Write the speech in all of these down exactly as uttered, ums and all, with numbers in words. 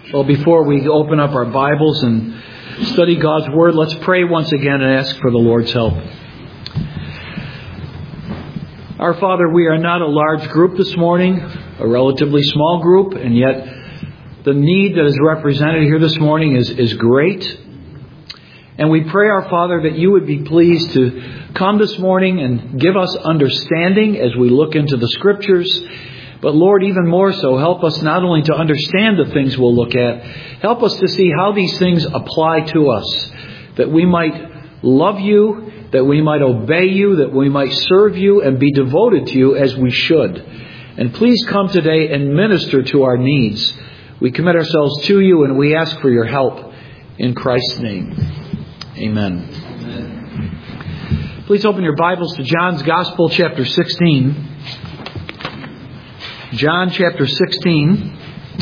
Well, before we open up our Bibles and study God's Word, let's pray once again and ask for the Lord's help. Our Father, we are not a large group this morning, a relatively small group, and yet the need that is represented here this morning is, is great. And we pray, our Father, that you would be pleased to come this morning and give us understanding as we look into the Scriptures. But Lord, even more so, help us not only to understand the things we'll look at, help us to see how these things apply to us, that we might love you, that we might obey you, that we might serve you and be devoted to you as we should. And please come today and minister to our needs. We commit ourselves to you and we ask for your help in Christ's name. Amen. Amen. Please open your Bibles to John's Gospel, chapter sixteen. John chapter sixteen,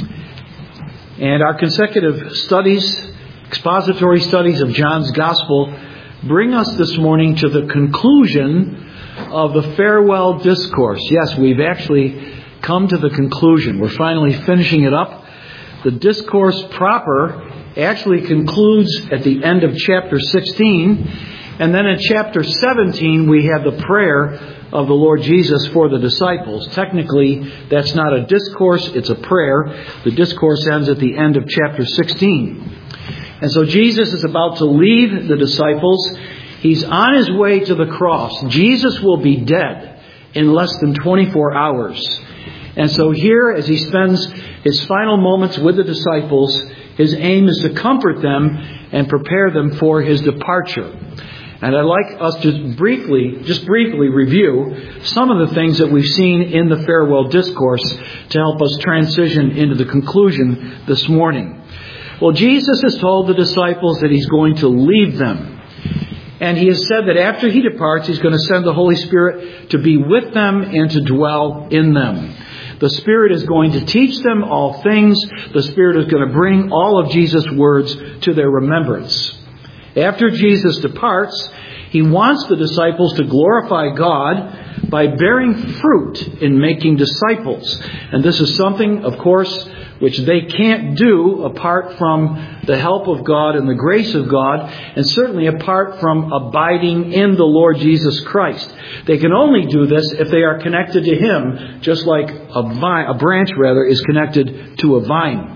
and our consecutive studies, expository studies of John's Gospel bring us this morning to the conclusion of the farewell discourse. Yes, we've actually come to the conclusion. We're finally finishing it up. The discourse proper actually concludes at the end of chapter sixteen, and then in chapter seventeen we have the prayer of the Lord Jesus for the disciples. Technically, that's not a discourse, it's a prayer. The discourse ends at the end of chapter sixteen. And so Jesus is about to leave the disciples. He's on his way to the cross. Jesus will be dead in less than twenty-four hours. And so here, as he spends his final moments with the disciples, his aim is to comfort them and prepare them for his departure. And I'd like us to briefly, just briefly review some of the things that we've seen in the farewell discourse to help us transition into the conclusion this morning. Well, Jesus has told the disciples that he's going to leave them. And he has said that after he departs, he's going to send the Holy Spirit to be with them and to dwell in them. The Spirit is going to teach them all things. The Spirit is going to bring all of Jesus' words to their remembrance. After Jesus departs, he wants the disciples to glorify God by bearing fruit in making disciples. And this is something, of course, which they can't do apart from the help of God and the grace of God, and certainly apart from abiding in the Lord Jesus Christ. They can only do this if they are connected to Him, just like a vine, a branch rather, is connected to a vine.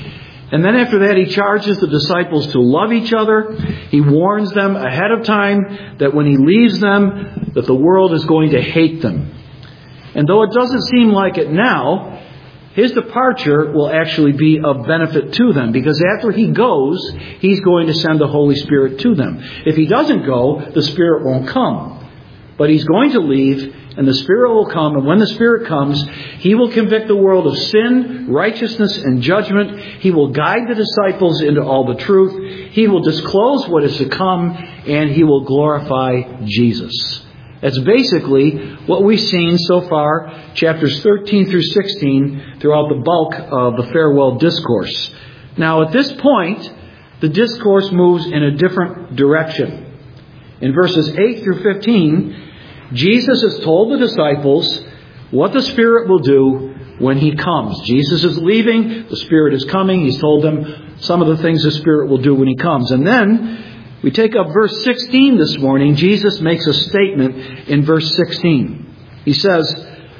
And then after that, he charges the disciples to love each other. He warns them ahead of time that when he leaves them, that the world is going to hate them. And though it doesn't seem like it now, his departure will actually be of benefit to them, because after he goes, he's going to send the Holy Spirit to them. If he doesn't go, the Spirit won't come. But he's going to leave, and the Spirit will come, and when the Spirit comes, he will convict the world of sin, righteousness, and judgment. He will guide the disciples into all the truth. He will disclose what is to come, and he will glorify Jesus. That's basically what we've seen so far, chapters thirteen through sixteen, throughout the bulk of the farewell discourse. Now, at this point, the discourse moves in a different direction. In verses eight through fifteen, Jesus has told the disciples what the Spirit will do when he comes. Jesus is leaving, the Spirit is coming. He's told them some of the things the Spirit will do when he comes. And then we take up verse sixteen this morning. Jesus makes a statement in verse sixteen. He says,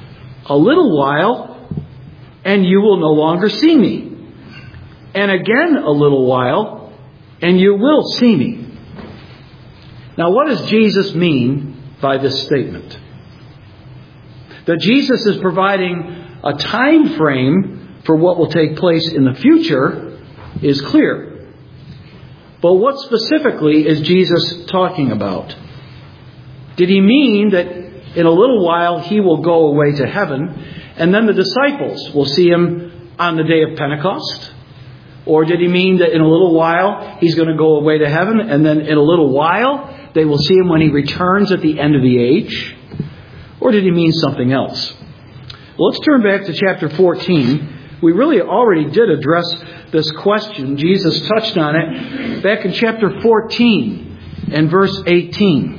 "A little while, and you will no longer see me. And again a little while, and you will see me." Now, what does Jesus mean by this statement? That Jesus is providing a time frame for what will take place in the future is clear. But what specifically is Jesus talking about? Did he mean that in a little while he will go away to heaven, and then the disciples will see him on the day of Pentecost? Or did he mean that in a little while he's going to go away to heaven, and then in a little while they will see him when he returns at the end of the age? Or did he mean something else? Well, let's turn back to chapter fourteen. We really already did address this question. Jesus touched on it back in chapter fourteen and verse eighteen.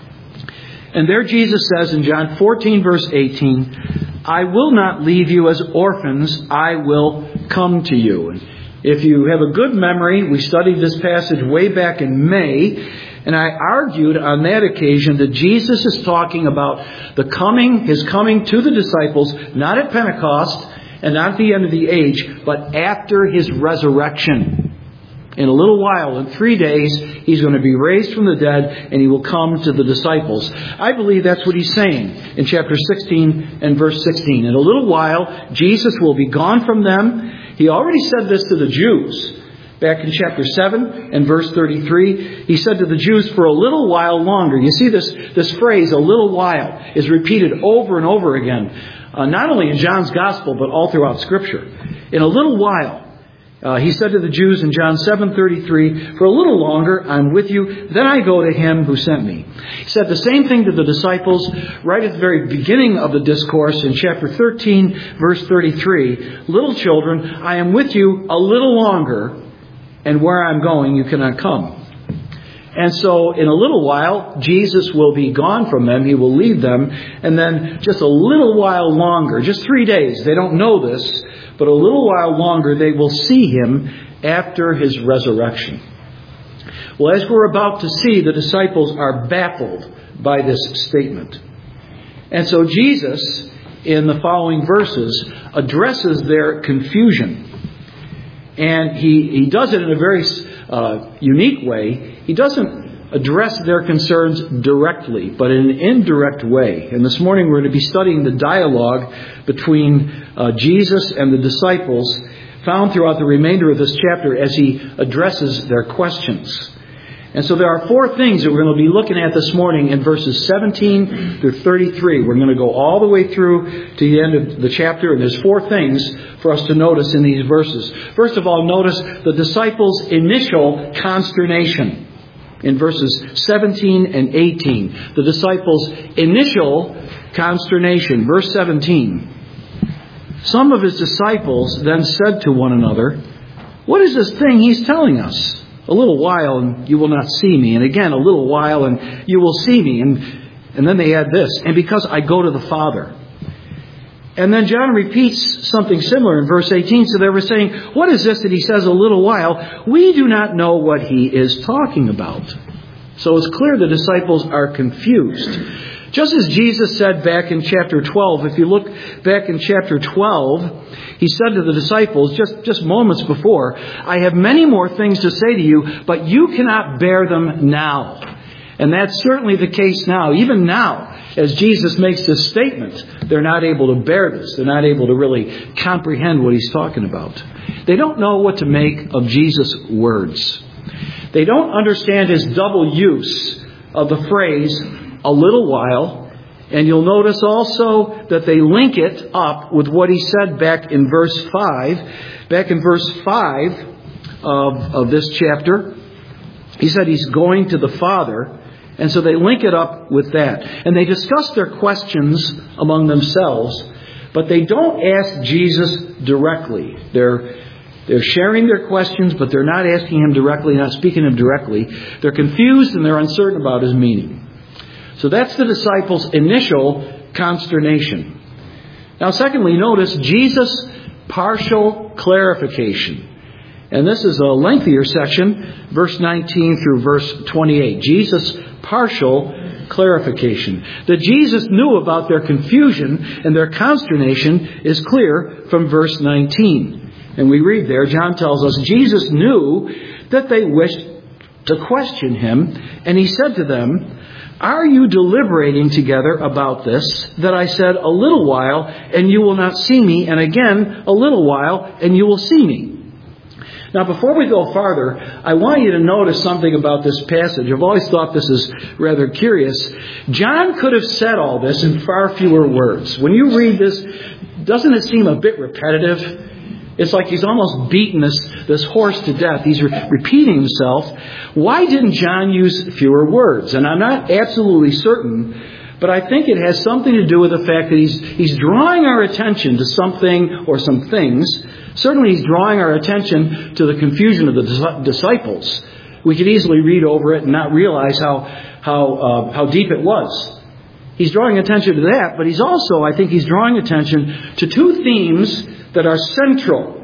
And there Jesus says in John fourteen, verse eighteen, "I will not leave you as orphans, I will come to you." And If you have a good memory, we studied this passage way back in May, and I argued on that occasion that Jesus is talking about the coming, His coming to the disciples, not at Pentecost and not at the end of the age, but after His resurrection. In a little while, in three days, He's going to be raised from the dead and He will come to the disciples. I believe that's what He's saying in chapter sixteen and verse sixteen. In a little while, Jesus will be gone from them. He already said this to the Jews. Back in chapter seven and verse thirty-three, He said to the Jews, for a little while longer. You see this, this phrase, a little while, is repeated over and over again. Uh, not only in John's Gospel, but all throughout Scripture. In a little while. Uh, he said to the Jews in John seven thirty-three, for a little longer I'm with you, then I go to Him who sent me. He said the same thing to the disciples right at the very beginning of the discourse in chapter thirteen, verse thirty-three. Little children, I am with you a little longer, and where I'm going you cannot come. And so in a little while, Jesus will be gone from them. He will leave them. And then just a little while longer, just three days, they don't know this, but a little while longer they will see Him after His resurrection. Well, as we're about to see, the disciples are baffled by this statement. And so Jesus, in the following verses, addresses their confusion. And he, he does it in a very uh, unique way. He doesn't address their concerns directly, but in an indirect way. And this morning we're going to be studying the dialogue between uh, Jesus and the disciples found throughout the remainder of this chapter as He addresses their questions. And so there are four things that we're going to be looking at this morning in verses seventeen through thirty-three. We're going to go all the way through to the end of the chapter, and there's four things for us to notice in these verses. First of all, notice the disciples' initial consternation in verses seventeen and eighteen. The disciples' initial consternation. Verse seventeen. Some of His disciples then said to one another, what is this thing He's telling us? A little while and you will not see me. And again, a little while and you will see me. And, and then they add this, and because I go to the Father. And then John repeats something similar in verse eighteen. So they were saying, what is this that He says a little while? We do not know what He is talking about. So it's clear the disciples are confused. Just as Jesus said back in chapter twelve, if you look back in chapter twelve, He said to the disciples just, just moments before, I have many more things to say to you, but you cannot bear them now. And that's certainly the case now. Even now, as Jesus makes this statement, they're not able to bear this. They're not able to really comprehend what He's talking about. They don't know what to make of Jesus' words. They don't understand His double use of the phrase, a little while. And you'll notice also that they link it up with what He said back in verse five. Back in verse five of, of this chapter, He said He's going to the Father. And so they link it up with that. And they discuss their questions among themselves, but they don't ask Jesus directly. They're, they're sharing their questions, but they're not asking Him directly, not speaking to Him directly. They're confused and they're uncertain about His meaning. So that's the disciples' initial consternation. Now, secondly, notice Jesus' partial clarification. And this is a lengthier section, verse nineteen through verse twenty-eight. Jesus' partial clarification. That Jesus knew about their confusion and their consternation is clear from verse nineteen. And we read there, John tells us, Jesus knew that they wished to question Him, and He said to them, are you deliberating together about this, that I said a little while and you will not see me, and again a little while and you will see me? Now, before we go farther, I want you to notice something about this passage. I've always thought this is rather curious. John could have said all this in far fewer words. When you read this, doesn't it seem a bit repetitive? It's like he's almost beaten this, this horse to death. He's re- repeating himself. Why didn't John use fewer words? And I'm not absolutely certain, but I think it has something to do with the fact that he's, he's drawing our attention to something or some things. Certainly he's drawing our attention to the confusion of the disciples. We could easily read over it and not realize how, how, uh, how deep it was. He's drawing attention to that, but he's also, I think he's drawing attention to two themes that are central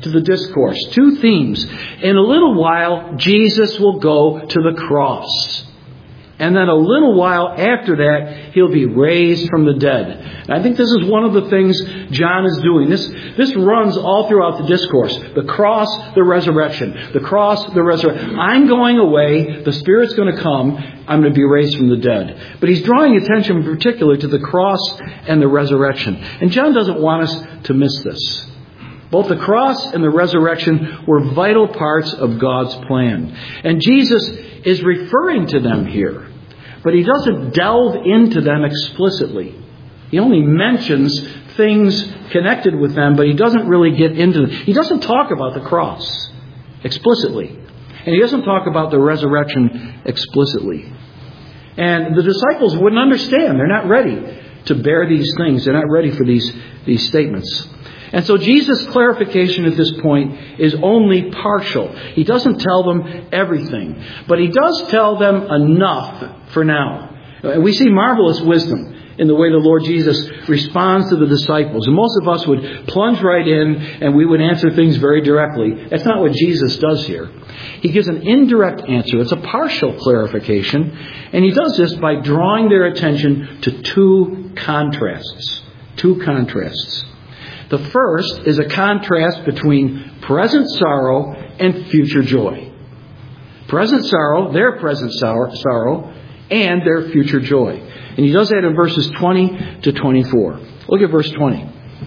to the discourse. Two themes. In a little while, Jesus will go to the cross. And then a little while after that, He'll be raised from the dead. And I think this is one of the things John is doing. This, this runs all throughout the discourse. The cross, the resurrection. The cross, the resurrection. I'm going away. The Spirit's going to come. I'm going to be raised from the dead. But he's drawing attention in particular to the cross and the resurrection. And John doesn't want us to miss this. Both the cross and the resurrection were vital parts of God's plan. And Jesus is referring to them here. But He doesn't delve into them explicitly. He only mentions things connected with them, but He doesn't really get into them. He doesn't talk about the cross explicitly. And He doesn't talk about the resurrection explicitly. And the disciples wouldn't understand. They're not ready to bear these things. They're not ready for these, these statements. And so Jesus' clarification at this point is only partial. He doesn't tell them everything. But He does tell them enough for now. We see marvelous wisdom in the way the Lord Jesus responds to the disciples. And most of us would plunge right in and we would answer things very directly. That's not what Jesus does here. He gives an indirect answer. It's a partial clarification. And He does this by drawing their attention to two contrasts. Two contrasts. The first is a contrast between present sorrow and future joy. Present sorrow, their present sorrow, and their future joy. And He does that in verses twenty to twenty-four. Look at verse twenty.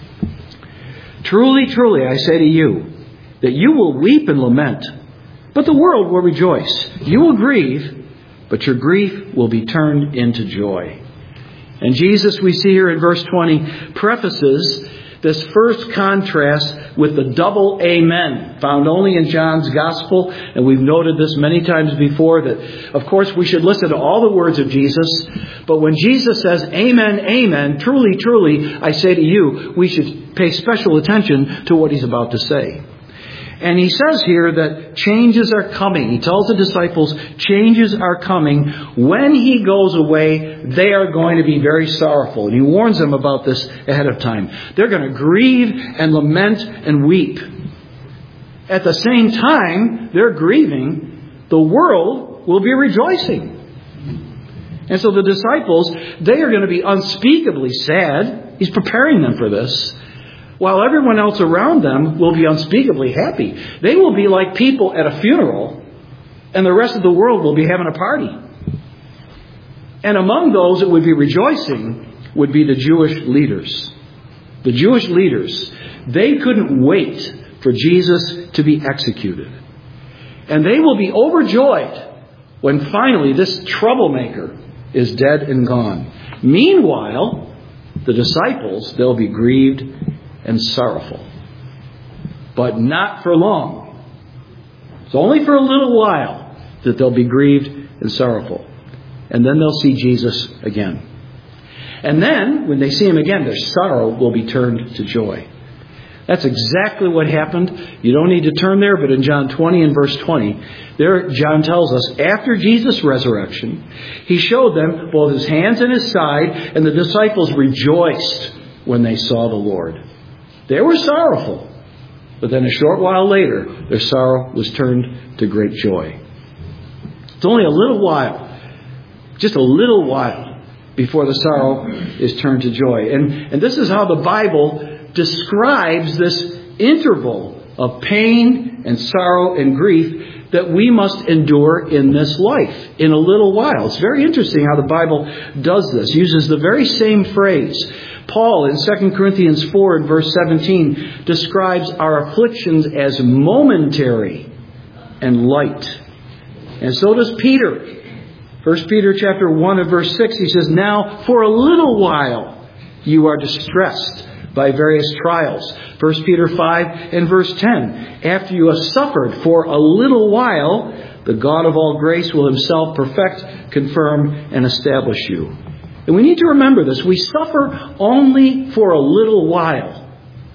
Truly, truly, I say to you, that you will weep and lament, but the world will rejoice. You will grieve, but your grief will be turned into joy. And Jesus, we see here in verse twenty, prefaces this first contrast with the double amen found only in John's Gospel. And we've noted this many times before that, of course, we should listen to all the words of Jesus. But when Jesus says, amen, amen, truly, truly, I say to you, we should pay special attention to what He's about to say. And He says here that changes are coming. He tells the disciples changes are coming. When He goes away, they are going to be very sorrowful. And He warns them about this ahead of time. They're going to grieve and lament and weep. At the same time, they're grieving. The world will be rejoicing. And so the disciples, they are going to be unspeakably sad. He's preparing them for this. While everyone else around them will be unspeakably happy. They will be like people at a funeral, and the rest of the world will be having a party. And among those that would be rejoicing would be the Jewish leaders. The Jewish leaders, they couldn't wait for Jesus to be executed. And they will be overjoyed when finally this troublemaker is dead and gone. Meanwhile, the disciples, they'll be grieved and sorrowful. But not for long. It's only for a little while that they'll be grieved and sorrowful. And then they'll see Jesus again. And then, when they see Him again, their sorrow will be turned to joy. That's exactly what happened. You don't need to turn there, but in John twenty and verse twenty, there John tells us, after Jesus' resurrection, He showed them both His hands and His side, and the disciples rejoiced when they saw the Lord. They were sorrowful, but then a short while later, their sorrow was turned to great joy. It's only a little while, just a little while, before the sorrow is turned to joy. And, and this is how the Bible describes this interval of pain and sorrow and grief that we must endure in this life in a little while. It's very interesting how the Bible does this, uses the very same phrase. Paul in Second Corinthians four and verse seventeen describes our afflictions as momentary and light. And so does Peter. First Peter chapter one and verse six, he says, now for a little while you are distressed by various trials. First Peter five and verse ten, after you have suffered for a little while, the God of all grace will Himself perfect, confirm, and establish you. And we need to remember this. We suffer only for a little while.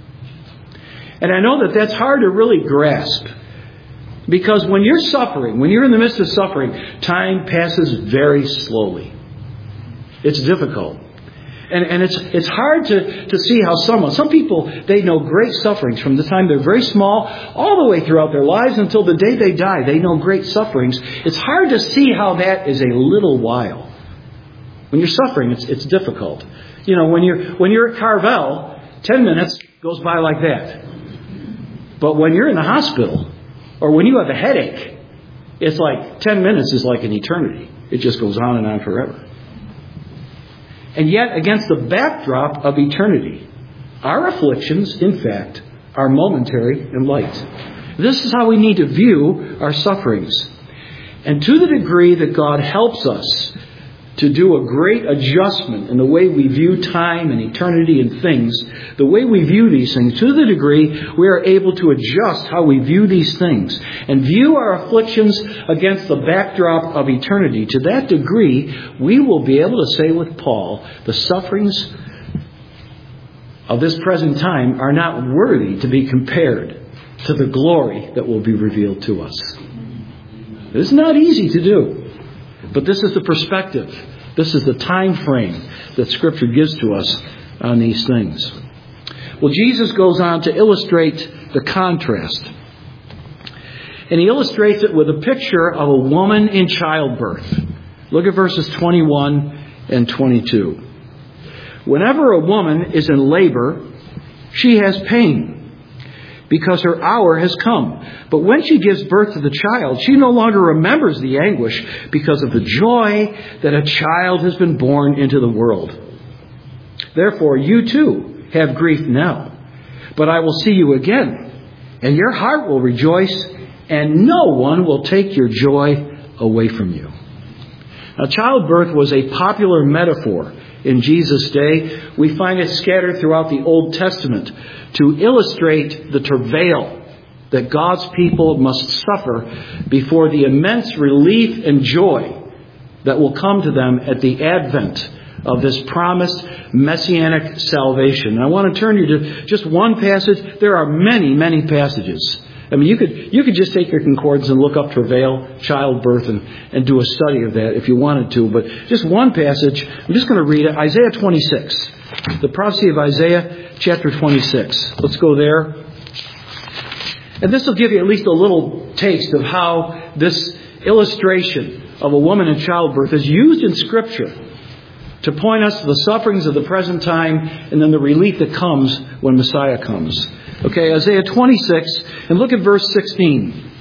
And I know that that's hard to really grasp. Because when you're suffering, when you're in the midst of suffering, time passes very slowly. It's difficult. And, and it's it's hard to, to see how someone, some people, they know great sufferings from the time they're very small all the way throughout their lives until the day they die. They know great sufferings. It's hard to see how that is a little while. When you're suffering, it's it's difficult. You know, when you're when you're at Carvel, ten minutes goes by like that. But when you're in the hospital, or when you have a headache, it's like ten minutes is like an eternity. It just goes on and on forever. And yet, against the backdrop of eternity, our afflictions, in fact, are momentary and light. This is how we need to view our sufferings. And to the degree that God helps us to do a great adjustment in the way we view time and eternity and things, the way we view these things, to the degree we are able to adjust how we view these things and view our afflictions against the backdrop of eternity, to that degree we will be able to say with Paul, the sufferings of this present time are not worthy to be compared to the glory that will be revealed to us. It's not easy to do. But this is the perspective. This is the time frame that Scripture gives to us on these things. Well, Jesus goes on to illustrate the contrast. And he illustrates it with a picture of a woman in childbirth. Look at verses twenty-one and twenty-two. Whenever a woman is in labor, she has pain, because her hour has come. But when she gives birth to the child, she no longer remembers the anguish because of the joy that a child has been born into the world. Therefore, you too have grief now. But I will see you again, and your heart will rejoice, and no one will take your joy away from you. Now, childbirth was a popular metaphor in Jesus' day. We find it scattered throughout the Old Testament to illustrate the travail that God's people must suffer before the immense relief and joy that will come to them at the advent of this promised messianic salvation. And I want to turn you to just one passage. There are many, many passages. I mean, you could you could just take your concordance and look up travail, childbirth, and, and do a study of that if you wanted to. But just one passage, I'm just going to read it. Isaiah twenty-six. The prophecy of Isaiah chapter twenty-six. Let's go there. And this will give you at least a little taste of how this illustration of a woman in childbirth is used in Scripture to point us to the sufferings of the present time and then the relief that comes when Messiah comes. Okay, Isaiah twenty-six, and look at verse sixteen.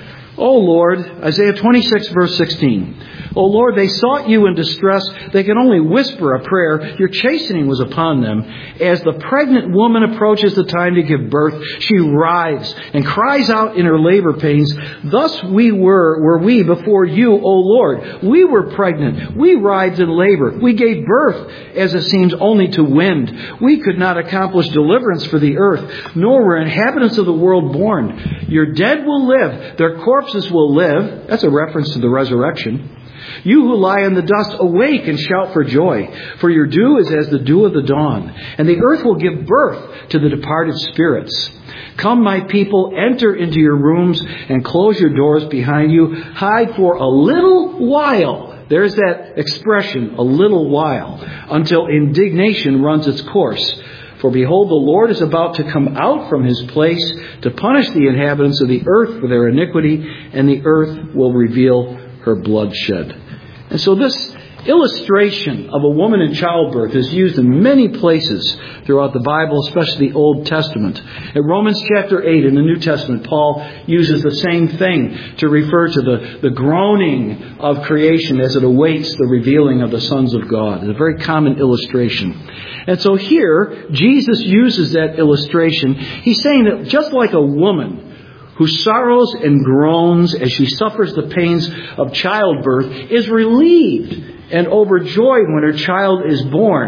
O Lord, Isaiah twenty-six, verse sixteen. O Lord, they sought you in distress. They could only whisper a prayer. Your chastening was upon them. As the pregnant woman approaches the time to give birth, she writhes and cries out in her labor pains. Thus we were, were we before you, O Lord. We were pregnant. We writhed in labor. We gave birth, as it seems, only to wind. We could not accomplish deliverance for the earth, nor were inhabitants of the world born. Your dead will live. Their corpses will live. That's a reference to the resurrection. You who lie in the dust, awake and shout for joy, for your dew is as the dew of the dawn, and the earth will give birth to the departed spirits. Come, my people, enter into your rooms and close your doors behind you. Hide for a little while. There's that expression, a little while, until indignation runs its course. For behold, the Lord is about to come out from his place to punish the inhabitants of the earth for their iniquity, and the earth will reveal her bloodshed. And so this illustration of a woman in childbirth is used in many places throughout the Bible, especially the Old Testament. In Romans chapter eight in the New Testament, Paul uses the same thing to refer to the, the groaning of creation as it awaits the revealing of the sons of God. It's a very common illustration. And so here, Jesus uses that illustration. He's saying that just like a woman who sorrows and groans as she suffers the pains of childbirth, is relieved and overjoyed when her child is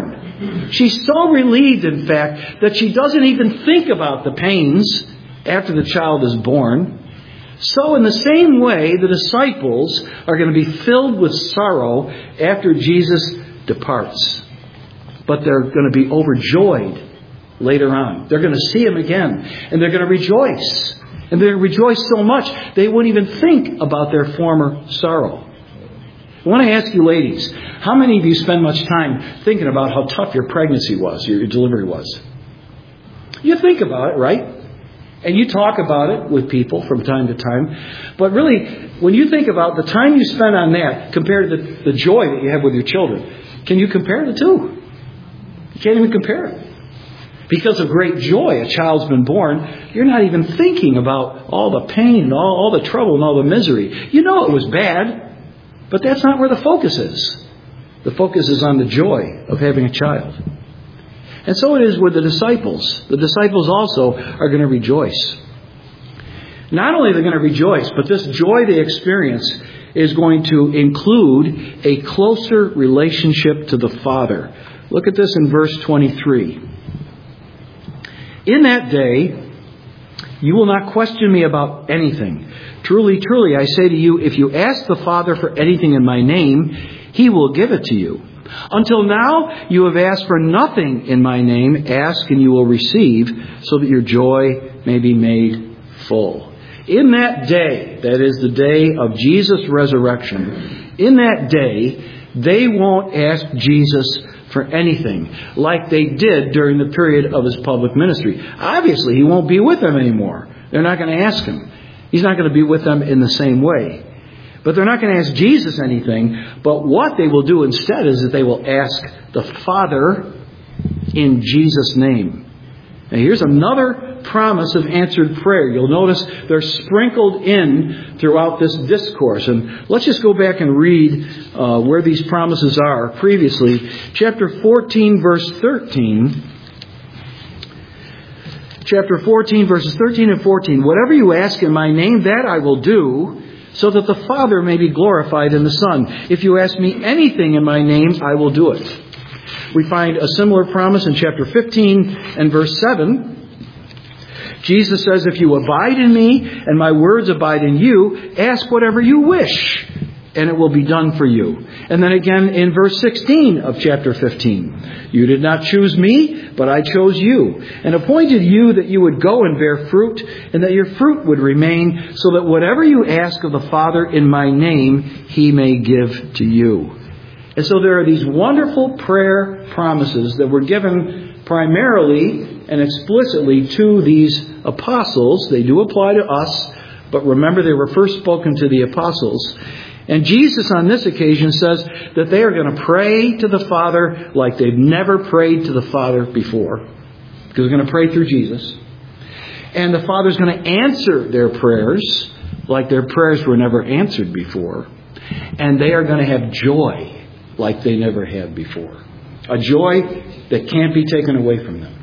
born. She's so relieved, in fact, that she doesn't even think about the pains after the child is born. So in the same way, the disciples are going to be filled with sorrow after Jesus departs. But they're going to be overjoyed later on. They're going to see him again, and they're going to rejoice. And they rejoice so much, they wouldn't even think about their former sorrow. I want to ask you ladies, how many of you spend much time thinking about how tough your pregnancy was, your delivery was? You think about it, right? And you talk about it with people from time to time. But really, when you think about the time you spend on that compared to the, the joy that you have with your children, can you compare the two? You can't even compare it. Because of great joy, a child's been born, you're not even thinking about all the pain and all, all the trouble and all the misery. You know it was bad, but that's not where the focus is. The focus is on the joy of having a child. And so it is with the disciples. The disciples also are going to rejoice. Not only are they going to rejoice, but this joy they experience is going to include a closer relationship to the Father. Look at this in verse twenty-three. In that day, you will not question me about anything. Truly, truly, I say to you, if you ask the Father for anything in my name, He will give it to you. Until now, you have asked for nothing in my name. Ask and you will receive, so that your joy may be made full. In that day, that is the day of Jesus' resurrection, in that day, they won't ask Jesus for anything like they did during the period of His public ministry. Obviously, He won't be with them anymore. They're not going to ask Him. He's not going to be with them in the same way. But they're not going to ask Jesus anything. But what they will do instead is that they will ask the Father in Jesus' name. Now here's another promise of answered prayer. You'll notice they're sprinkled in throughout this discourse. And let's just go back and read uh, where these promises are previously. Chapter fourteen, verse thirteen. Chapter fourteen, verses thirteen and fourteen. Whatever you ask in my name, that I will do, so that the Father may be glorified in the Son. If you ask me anything in my name, I will do it. We find a similar promise in chapter fifteen and verse seven. Jesus says, if you abide in me and my words abide in you, ask whatever you wish, and it will be done for you. And then again in verse sixteen of chapter fifteen. You did not choose me, but I chose you, and appointed you that you would go and bear fruit, and that your fruit would remain, so that whatever you ask of the Father in my name, He may give to you. And so there are these wonderful prayer promises that were given primarily and explicitly to these apostles. They do apply to us, but remember they were first spoken to the apostles. And Jesus on this occasion says that they are going to pray to the Father like they've never prayed to the Father before. Because they're going to pray through Jesus. And the Father's going to answer their prayers like their prayers were never answered before. And they are going to have joy like they never had before. A joy that can't be taken away from them.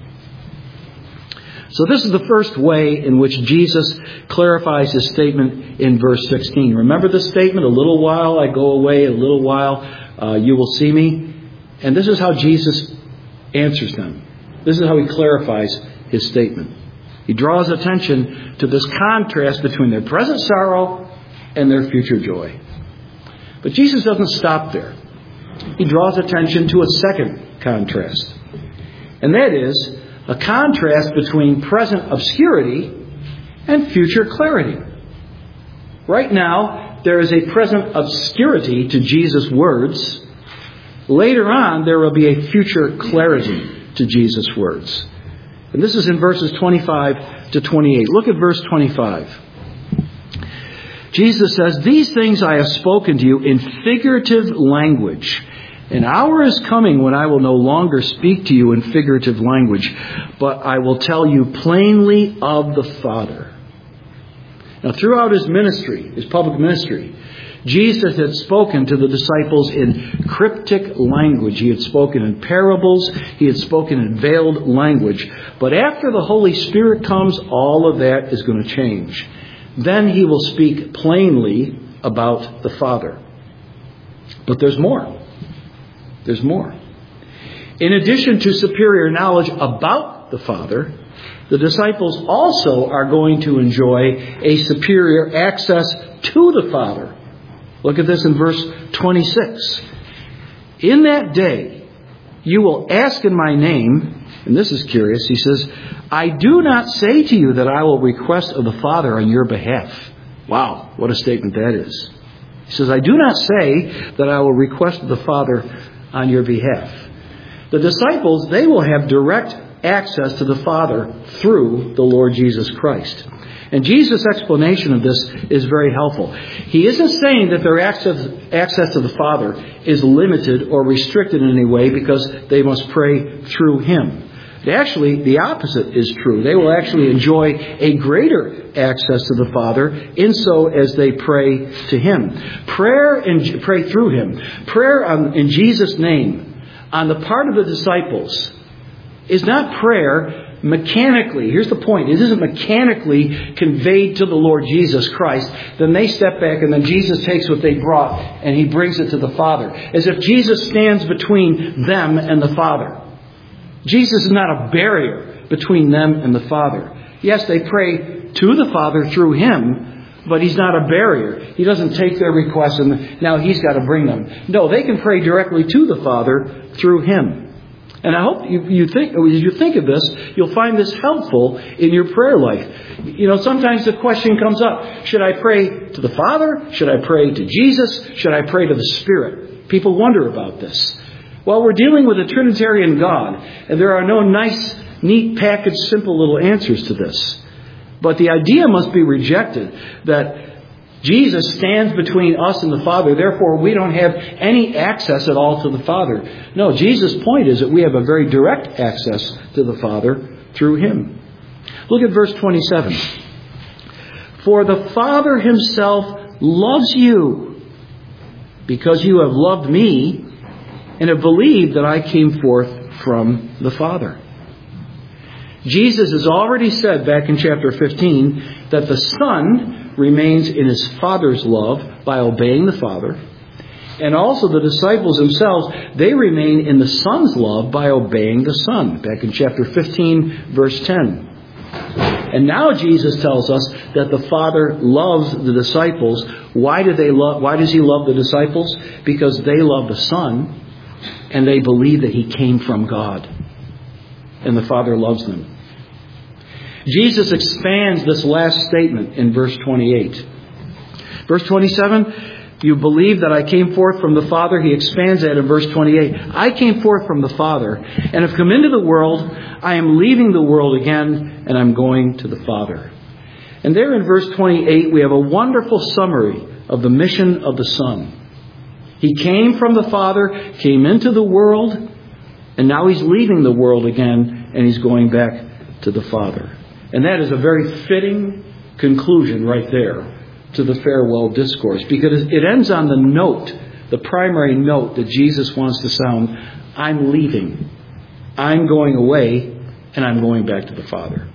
So this is the first way in which Jesus clarifies his statement in verse sixteen. Remember the statement, a little while I go away, a little while uh, you will see me. And this is how Jesus answers them. This is how he clarifies his statement. He draws attention to this contrast between their present sorrow and their future joy. But Jesus doesn't stop there. He draws attention to a second contrast. And that is a contrast between present obscurity and future clarity. Right now, there is a present obscurity to Jesus' words. Later on, there will be a future clarity to Jesus' words. And this is in verses twenty-five to twenty-eight. Look at verse twenty-five. Jesus says, these things I have spoken to you in figurative language. An hour is coming when I will no longer speak to you in figurative language, but I will tell you plainly of the Father. Now, throughout his ministry, his public ministry, Jesus had spoken to the disciples in cryptic language. He had spoken in parables. He had spoken in veiled language. But after the Holy Spirit comes, all of that is going to change. Then he will speak plainly about the Father. But there's more. There's more. In addition to superior knowledge about the Father, the disciples also are going to enjoy a superior access to the Father. Look at this in verse twenty-six. In that day, you will ask in my name, and this is curious, he says, I do not say to you that I will request of the Father on your behalf. Wow, what a statement that is. He says, I do not say that I will request of the Father on your behalf. The disciples, they will have direct access to the Father through the Lord Jesus Christ. And Jesus' explanation of this is very helpful. He isn't saying that their access, access to the Father is limited or restricted in any way because they must pray through Him. Actually, the opposite is true. They will actually enjoy a greater access to the Father in so as they pray to Him. Prayer and pray through Him. Prayer on, in Jesus' name on the part of the disciples is not prayer mechanically. Here's the point. It isn't mechanically conveyed to the Lord Jesus Christ. Then they step back and then Jesus takes what they brought and He brings it to the Father. As if Jesus stands between them and the Father. Jesus is not a barrier between them and the Father. Yes, they pray to the Father through Him, but He's not a barrier. He doesn't take their requests and now He's got to bring them. No, they can pray directly to the Father through Him. And I hope you, you think, as you think of this, you'll find this helpful in your prayer life. You know, sometimes the question comes up, should I pray to the Father? Should I pray to Jesus? Should I pray to the Spirit? People wonder about this. Well, we're dealing with a Trinitarian God, and there are no nice, neat, packaged, simple little answers to this. But the idea must be rejected that Jesus stands between us and the Father, therefore we don't have any access at all to the Father. No, Jesus' point is that we have a very direct access to the Father through Him. Look at verse twenty-seven. For the Father Himself loves you because you have loved me and have believed that I came forth from the Father. Jesus has already said back in chapter fifteen that the Son remains in His Father's love by obeying the Father. And also the disciples themselves, they remain in the Son's love by obeying the Son. Back in chapter fifteen, verse ten. And now Jesus tells us that the Father loves the disciples. Why do they love? Why does He love the disciples? Because they love the Son and they believe that He came from God. And the Father loves them. Jesus expands this last statement in verse twenty-eight. Verse twenty-seven, you believe that I came forth from the Father. He expands that in verse twenty-eight. I came forth from the Father and have come into the world. I am leaving the world again and I'm going to the Father. And there in verse twenty-eight we have a wonderful summary of the mission of the Son. He came from the Father, came into the world, and now He's leaving the world again and He's going back to the Father. And that is a very fitting conclusion right there to the farewell discourse, because it ends on the note, the primary note that Jesus wants to sound. I'm leaving. I'm going away, and I'm going back to the Father.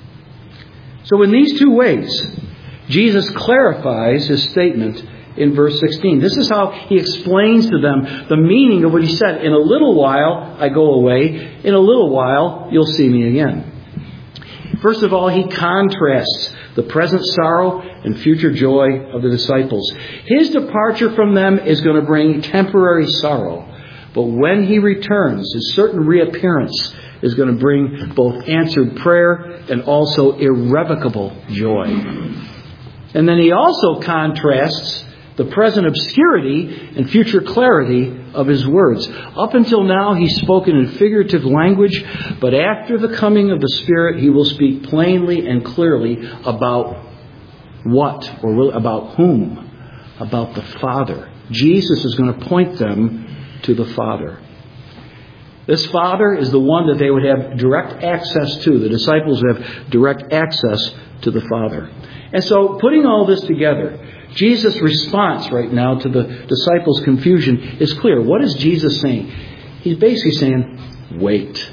So in these two ways, Jesus clarifies His statement in verse sixteen. This is how He explains to them the meaning of what He said. In a little while, I go away. In a little while, you'll see me again. First of all, He contrasts the present sorrow and future joy of the disciples. His departure from them is going to bring temporary sorrow. But when He returns, His certain reappearance is going to bring both answered prayer and also irrevocable joy. And then He also contrasts the present obscurity and future clarity of His words. Up until now, He's spoken in figurative language, but after the coming of the Spirit, He will speak plainly and clearly about what, or really about whom? About the Father. Jesus is going to point them to the Father. This Father is the one that they would have direct access to. The disciples have direct access to the Father. And so, putting all this together, Jesus' response right now to the disciples' confusion is clear. What is Jesus saying? He's basically saying, wait.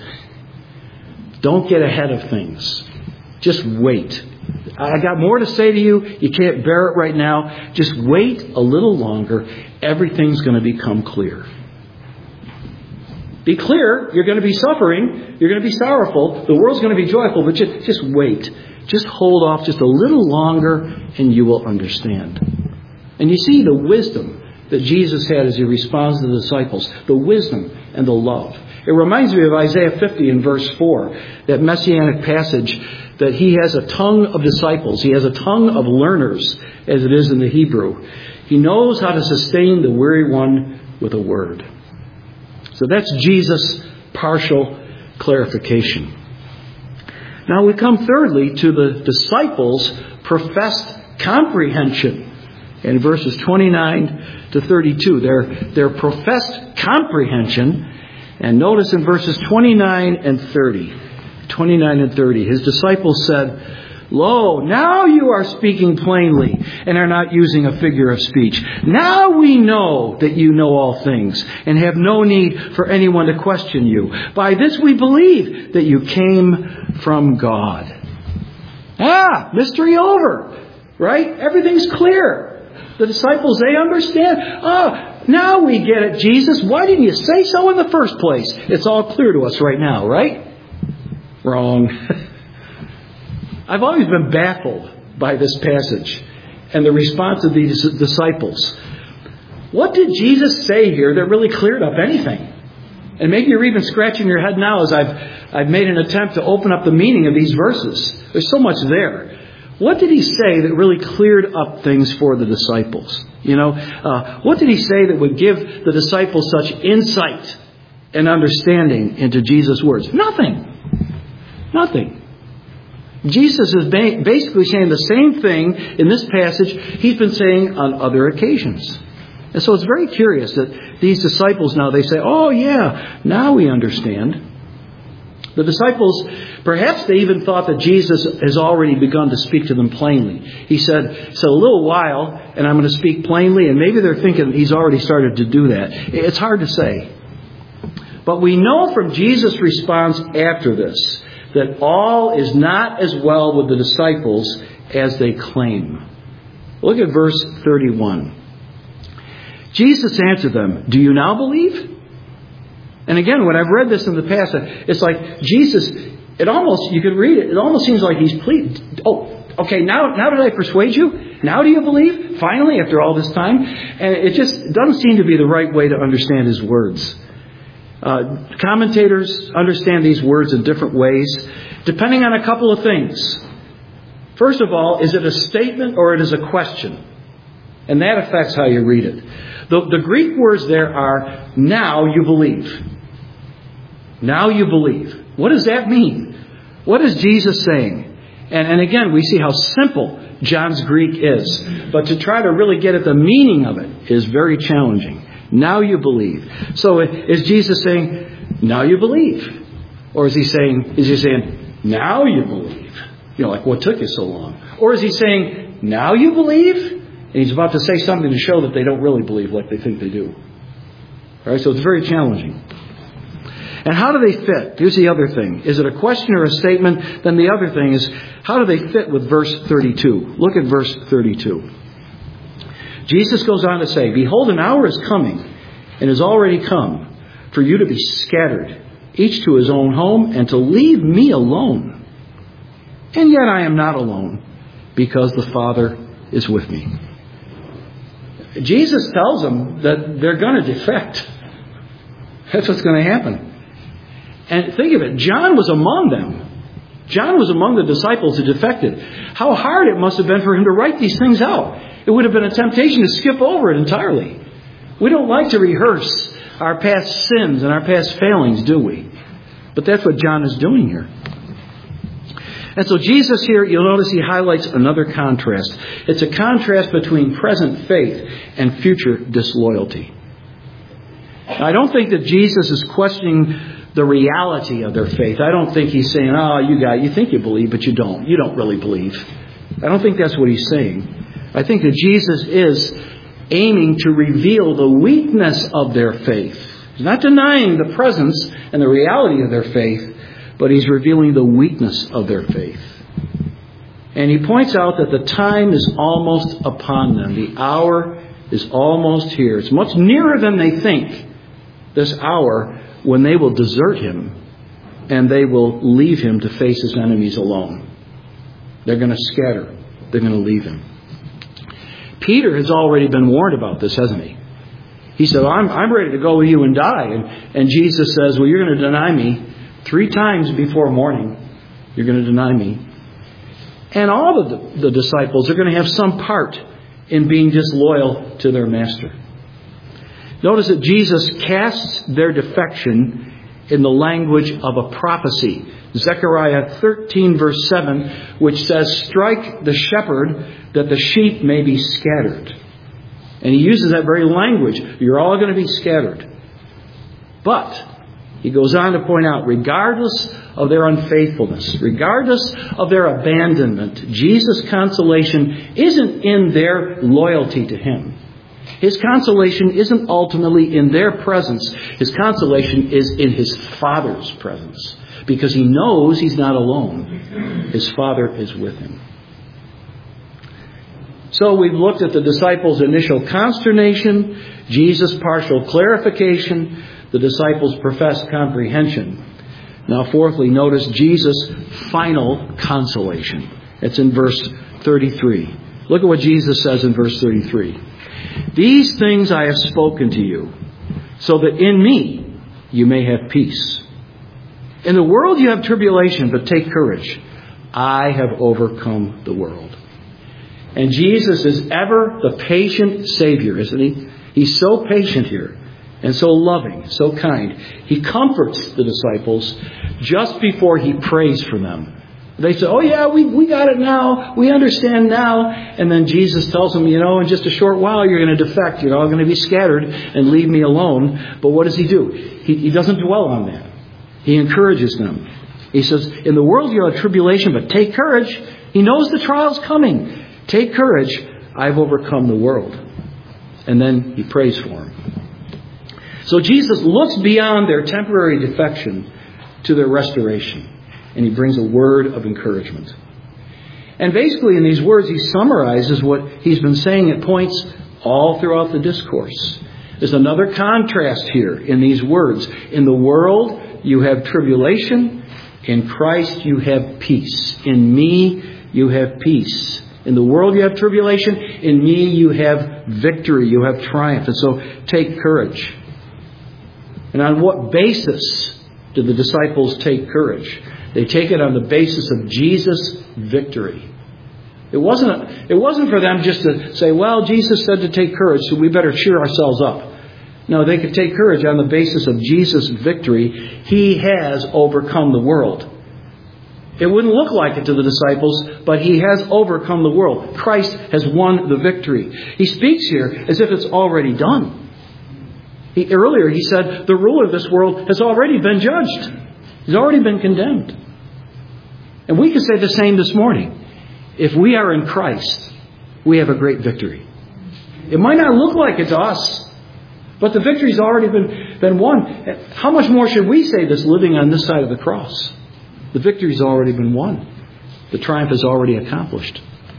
Don't get ahead of things. Just wait. I got more to say to you. You can't bear it right now. Just wait a little longer. Everything's going to become clear. Be clear. You're going to be suffering. You're going to be sorrowful. The world's going to be joyful. But just, just wait. Just hold off just a little longer and you will understand. And you see the wisdom that Jesus had as He responds to the disciples. The wisdom and the love. It reminds me of Isaiah fifty in verse four. That messianic passage that He has a tongue of disciples. He has a tongue of learners, as it is in the Hebrew. He knows how to sustain the weary one with a word. So that's Jesus' partial clarification. Now we come thirdly to the disciples' professed comprehension in verses twenty-nine to thirty-two. Their, their professed comprehension. And notice in verses twenty-nine and thirty. twenty-nine and thirty. His disciples said, "Lo, now you are speaking plainly and are not using a figure of speech. Now we know that you know all things and have no need for anyone to question you. By this we believe that you came from God." Ah, mystery over, right? Everything's clear. The disciples, they understand. Oh, now we get it, Jesus. Why didn't you say so in the first place? It's all clear to us right now, right? Wrong. I've always been baffled by this passage and the response of these disciples. What did Jesus say here that really cleared up anything? And maybe you're even scratching your head now as I've I've made an attempt to open up the meaning of these verses. There's so much there. What did he say that really cleared up things for the disciples? You know, uh, what did he say that would give the disciples such insight and understanding into Jesus' words? Nothing. Nothing. Jesus is ba- basically saying the same thing in this passage he's been saying on other occasions. And so it's very curious that these disciples now, they say, "Oh yeah, now we understand." The disciples, perhaps they even thought that Jesus has already begun to speak to them plainly. He said, "So a little while, and I'm going to speak plainly," and maybe they're thinking he's already started to do that. It's hard to say. But we know from Jesus' response after this that all is not as well with the disciples as they claim. Look at verse thirty-one. Jesus answered them, "Do you now believe?" And again, when I've read this in the past, it's like Jesus, it almost, you could read it, it almost seems like he's pleading. Oh, okay, now, now did I persuade you? Now do you believe? Finally, after all this time? And it just doesn't seem to be the right way to understand his words. Uh, commentators understand these words in different ways, depending on a couple of things. First of all, is it a statement or it is a question? And that affects how you read it. The, the Greek words there are, "now you believe." Now you believe. What does that mean? What is Jesus saying? And, and again, we see how simple John's Greek is. But to try to really get at the meaning of it is very challenging. Now you believe. So is Jesus saying, "Now you believe"? Or is he saying, is he saying, "Now you believe"? You know, like, what took you so long? Or is he saying, "Now you believe"? And he's about to say something to show that they don't really believe like they think they do. All right, so it's very challenging. And how do they fit? Here's the other thing. Is it a question or a statement? Then the other thing is, how do they fit with verse thirty-two? Look at verse thirty-two. Jesus goes on to say, "Behold, an hour is coming, and has already come, for you to be scattered, each to his own home, and to leave me alone. And yet I am not alone, because the Father is with me." Jesus tells them that they're going to defect. That's what's going to happen. And think of it, John was among them. John was among the disciples who defected. How hard it must have been for him to write these things out. It would have been a temptation to skip over it entirely. We don't like to rehearse our past sins and our past failings, do we? But that's what John is doing here. And so Jesus here, you'll notice he highlights another contrast. It's a contrast between present faith and future disloyalty. Now, I don't think that Jesus is questioning the reality of their faith. I don't think he's saying, "Oh, you got, you think you believe, but you don't. You don't really believe." I don't think that's what he's saying. I think that Jesus is aiming to reveal the weakness of their faith. He's not denying the presence and the reality of their faith, but he's revealing the weakness of their faith. And he points out that the time is almost upon them. The hour is almost here. It's much nearer than they think, this hour when they will desert him and they will leave him to face his enemies alone. They're going to scatter. They're going to leave him. Peter has already been warned about this, hasn't he? He said, I'm, I'm ready to go with you and die. And, and Jesus says, well, you're going to deny me three times before morning. You're going to deny me. And all of the, the disciples are going to have some part in being disloyal to their master. Notice that Jesus casts their defection in the language of a prophecy. Zechariah thirteen verse seven, which says, "Strike the shepherd that the sheep may be scattered." And he uses that very language. You're all going to be scattered. But he goes on to point out, regardless of their unfaithfulness, regardless of their abandonment, Jesus' consolation isn't in their loyalty to Him. His consolation isn't ultimately in their presence. His consolation is in His Father's presence. Because He knows He's not alone. His Father is with Him. So we've looked at the disciples' initial consternation, Jesus' partial clarification, the disciples' professed comprehension. Now, fourthly, notice Jesus' final consolation. It's in verse thirty-three. Look at what Jesus says in verse thirty-three. "These things I have spoken to you, so that in me you may have peace. In the world you have tribulation, but take courage. I have overcome the world." And Jesus is ever the patient Savior, isn't He? He's so patient here. And so loving, so kind. He comforts the disciples just before He prays for them. They say, "Oh yeah, we, we got it now. We understand now." And then Jesus tells them, you know, in just a short while you're going to defect. You're all going to be scattered and leave me alone. But what does He do? He, he doesn't dwell on that. He encourages them. He says, "In the world you have tribulation, but take courage." He knows the trial's coming. Take courage. I've overcome the world. And then He prays for them. So Jesus looks beyond their temporary defection to their restoration. And He brings a word of encouragement. And basically in these words He summarizes what He's been saying at points all throughout the discourse. There's another contrast here in these words. In the world you have tribulation. In Christ you have peace. In me you have peace. In the world you have tribulation. In me you have victory. You have triumph. And so take courage. And on what basis did the disciples take courage? They take it on the basis of Jesus' victory. It wasn't, it wasn't for them just to say, well, Jesus said to take courage, so we better cheer ourselves up. No, they could take courage on the basis of Jesus' victory. He has overcome the world. It wouldn't look like it to the disciples, but He has overcome the world. Christ has won the victory. He speaks here as if it's already done. He, earlier he said the ruler of this world has already been judged. He's already been condemned. And we can say the same this morning. If we are in Christ, we have a great victory. It might not look like it to us, but the victory's already been, been won. How much more should we say this living on this side of the cross? The victory's already been won. The triumph is already accomplished.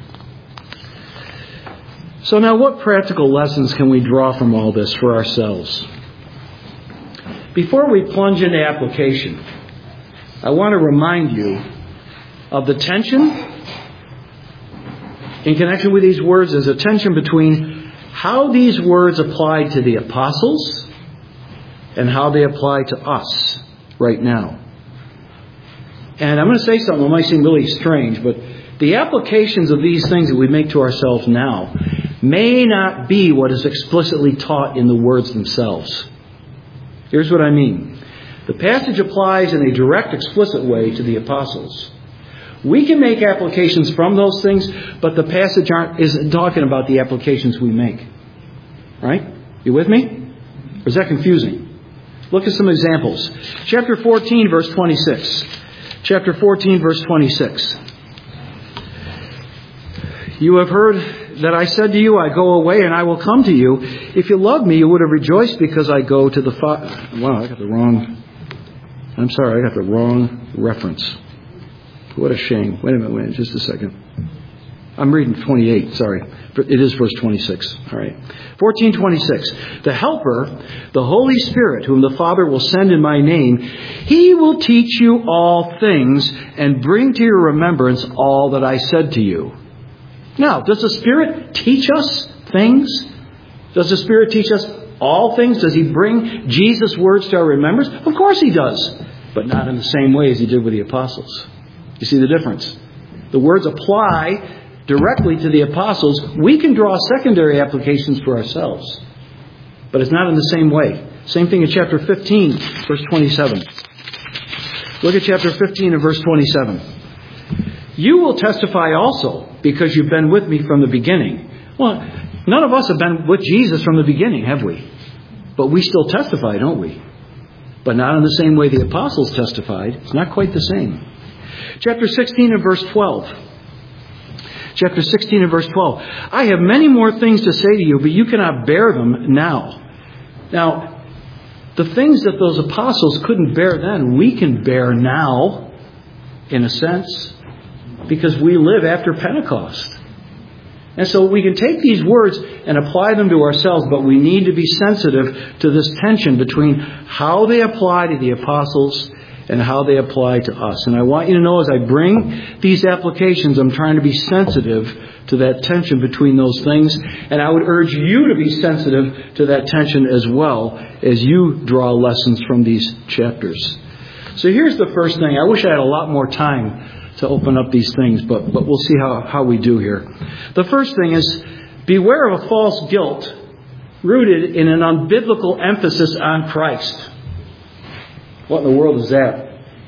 So now what practical lessons can we draw from all this for ourselves? Before we plunge into application, I want to remind you of the tension in connection with these words. There's a tension between how these words apply to the apostles and how they apply to us right now. And I'm going to say something that might seem really strange, but the applications of these things that we make to ourselves now may not be what is explicitly taught in the words themselves. Here's what I mean. The passage applies in a direct, explicit way to the apostles. We can make applications from those things, but the passage aren't, isn't talking about the applications we make. Right? You with me? Or is that confusing? Look at some examples. Chapter fourteen, verse twenty-six. Chapter fourteen, verse twenty-six. You have heard that I said to you, I go away and I will come to you. If you loved me, you would have rejoiced because I go to the Father. Wow, I got the wrong... I'm sorry, I got the wrong reference. What a shame. Wait a minute, wait a minute, just a second. I'm reading twenty-eight, sorry. It is verse twenty-six. All right. fourteen twenty-six. The Helper, the Holy Spirit, whom the Father will send in my name, He will teach you all things and bring to your remembrance all that I said to you. Now, does the Spirit teach us things? Does the Spirit teach us all things? Does He bring Jesus' words to our remembrance? Of course He does. But not in the same way as He did with the apostles. You see the difference? The words apply directly to the apostles, we can draw secondary applications for ourselves. But it's not in the same way. Same thing in chapter fifteen, verse twenty-seven. Look at chapter fifteen and verse twenty-seven. You will testify also, because you've been with me from the beginning. Well, none of us have been with Jesus from the beginning, have we? But we still testify, don't we? But not in the same way the apostles testified. It's not quite the same. Chapter sixteen and verse twelve. Chapter sixteen and verse twelve. I have many more things to say to you, but you cannot bear them now. Now, the things that those apostles couldn't bear then, we can bear now, in a sense, because we live after Pentecost. And so we can take these words and apply them to ourselves, but we need to be sensitive to this tension between how they apply to the apostles and how they apply to us. And I want you to know, as I bring these applications, I'm trying to be sensitive to that tension between those things. And I would urge you to be sensitive to that tension as well as you draw lessons from these chapters. So here's the first thing. I wish I had a lot more time to open up these things, but, but we'll see how, how we do here. The first thing is, beware of a false guilt rooted in an unbiblical emphasis on Christ. What in the world is that?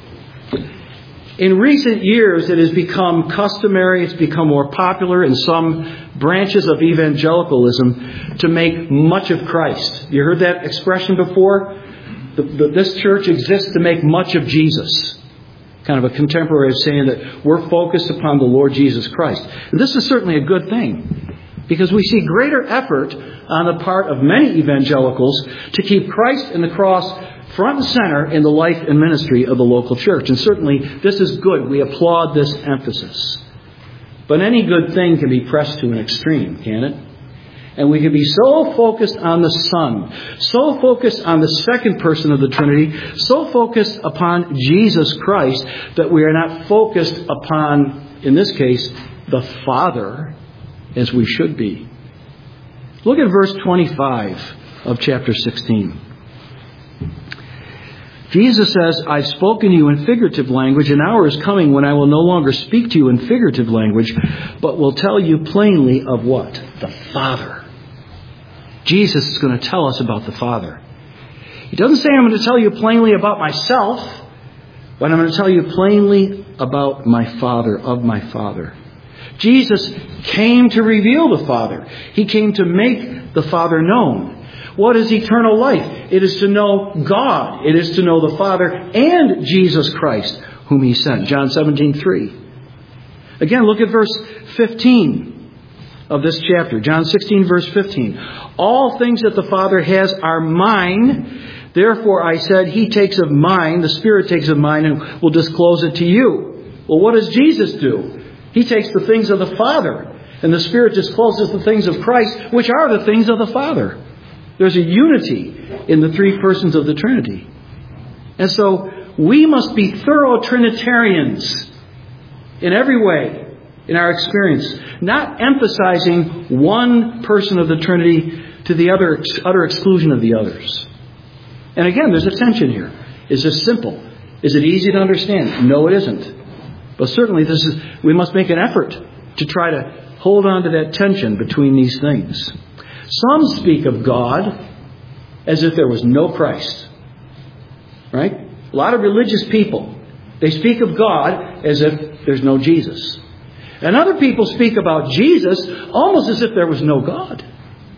In recent years, it has become customary, it's become more popular in some branches of evangelicalism to make much of Christ. You heard that expression before? The, the, this church exists to make much of Jesus. Kind of a contemporary of saying that we're focused upon the Lord Jesus Christ. And this is certainly a good thing, because we see greater effort on the part of many evangelicals to keep Christ and the cross front and center in the life and ministry of the local church. And certainly this is good. We applaud this emphasis. But any good thing can be pressed to an extreme, can it? And we can be so focused on the Son, so focused on the second person of the Trinity, so focused upon Jesus Christ, that we are not focused upon, in this case, the Father as we should be. Look at verse twenty-five of chapter sixteen. Jesus says, I've spoken to you in figurative language. An hour is coming when I will no longer speak to you in figurative language, but will tell you plainly of what? The Father. Jesus is going to tell us about the Father. He doesn't say, I'm going to tell you plainly about myself, but I'm going to tell you plainly about my Father, of my Father. Jesus came to reveal the Father. He came to make the Father known. What is eternal life? It is to know God. It is to know the Father and Jesus Christ, whom He sent. John seventeen three. Again, look at verse fifteen of this chapter. John sixteen, verse fifteen. All things that the Father has are mine. Therefore I said, He takes of mine, the Spirit takes of mine, and will disclose it to you. Well, what does Jesus do? He takes the things of the Father, and the Spirit discloses the things of Christ, which are the things of the Father. There's a unity in the three persons of the Trinity. And so we must be thorough Trinitarians in every way in our experience, not emphasizing one person of the Trinity to the other utter exclusion of the others. And again, there's a tension here. Is this simple? Is it easy to understand? No, it isn't. But certainly this is we must make an effort to try to hold on to that tension between these things. Some speak of God as if there was no Christ. Right? A lot of religious people, they speak of God as if there's no Jesus. And other people speak about Jesus almost as if there was no God.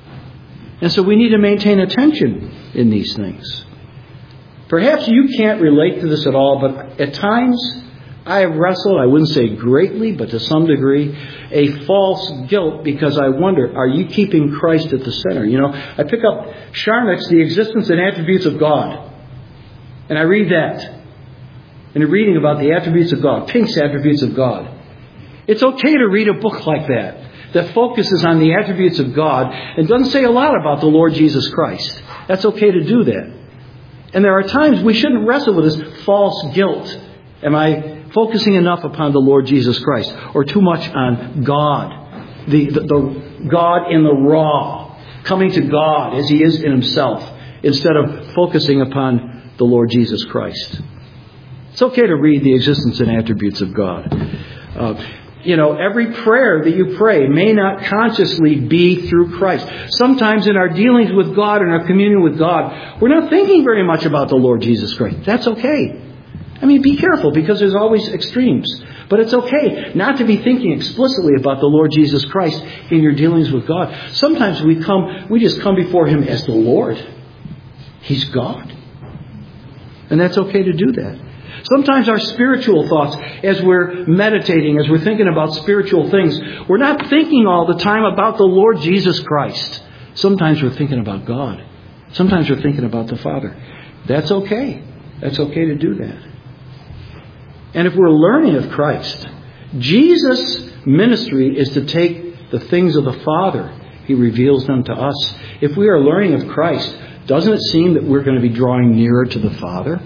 And so we need to maintain a tension in these things. Perhaps you can't relate to this at all, but at times I have wrestled, I wouldn't say greatly, but to some degree, a false guilt because I wonder, are you keeping Christ at the center? You know, I pick up Charnock's The Existence and Attributes of God. And I read that. And I'm reading about the attributes of God, Pink's Attributes of God. It's okay to read a book like that, that focuses on the attributes of God and doesn't say a lot about the Lord Jesus Christ. That's okay to do that. And there are times we shouldn't wrestle with this false guilt. Am I focusing enough upon the Lord Jesus Christ, or too much on God, the, the, the God in the raw, coming to God as He is in Himself, instead of focusing upon the Lord Jesus Christ? It's okay to read the existence and attributes of God. Uh, you know, every prayer that you pray may not consciously be through Christ. Sometimes in our dealings with God and our communion with God, we're not thinking very much about the Lord Jesus Christ. That's okay. I mean, be careful, because there's always extremes. But it's okay not to be thinking explicitly about the Lord Jesus Christ in your dealings with God. Sometimes we come, we just come before Him as the Lord. He's God. And that's okay to do that. Sometimes our spiritual thoughts, as we're meditating, as we're thinking about spiritual things, we're not thinking all the time about the Lord Jesus Christ. Sometimes we're thinking about God. Sometimes we're thinking about the Father. That's okay. That's okay to do that. And if we're learning of Christ, Jesus' ministry is to take the things of the Father. He reveals them to us. If we are learning of Christ, doesn't it seem that we're going to be drawing nearer to the Father?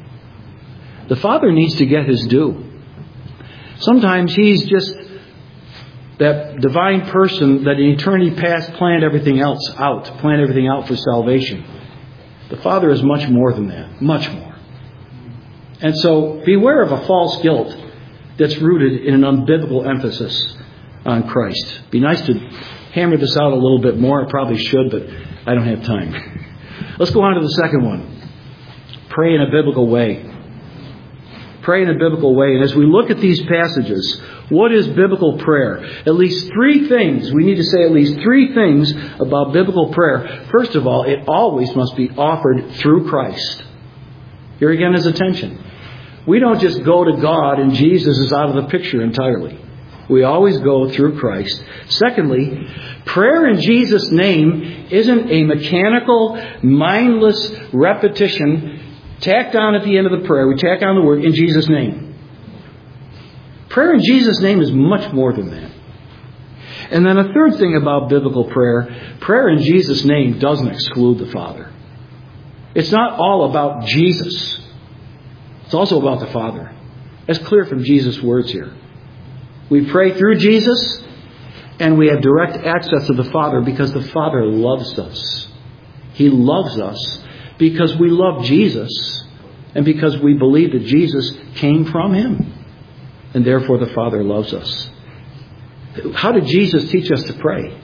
The Father needs to get His due. Sometimes He's just that divine person that in eternity past planned everything else out, planned everything out for salvation. The Father is much more than that, much more. And so beware of a false guilt that's rooted in an unbiblical emphasis on Christ. Be nice to hammer this out a little bit more. I probably should, but I don't have time. Let's go on to the second one. Pray in a biblical way. Pray in a biblical way. And as we look at these passages, what is biblical prayer? At least three things. We need to say at least three things about biblical prayer. First of all, it always must be offered through Christ. Here again is attention. We don't just go to God and Jesus is out of the picture entirely. We always go through Christ. Secondly, prayer in Jesus' name isn't a mechanical, mindless repetition tacked on at the end of the prayer. We tack on the word in Jesus' name. Prayer in Jesus' name is much more than that. And then a third thing about biblical prayer, prayer in Jesus' name doesn't exclude the Father. It's not all about Jesus. It's also about the Father. That's clear from Jesus' words here. We pray through Jesus, and we have direct access to the Father because the Father loves us. He loves us because we love Jesus and because we believe that Jesus came from Him. And therefore the Father loves us. How did Jesus teach us to pray?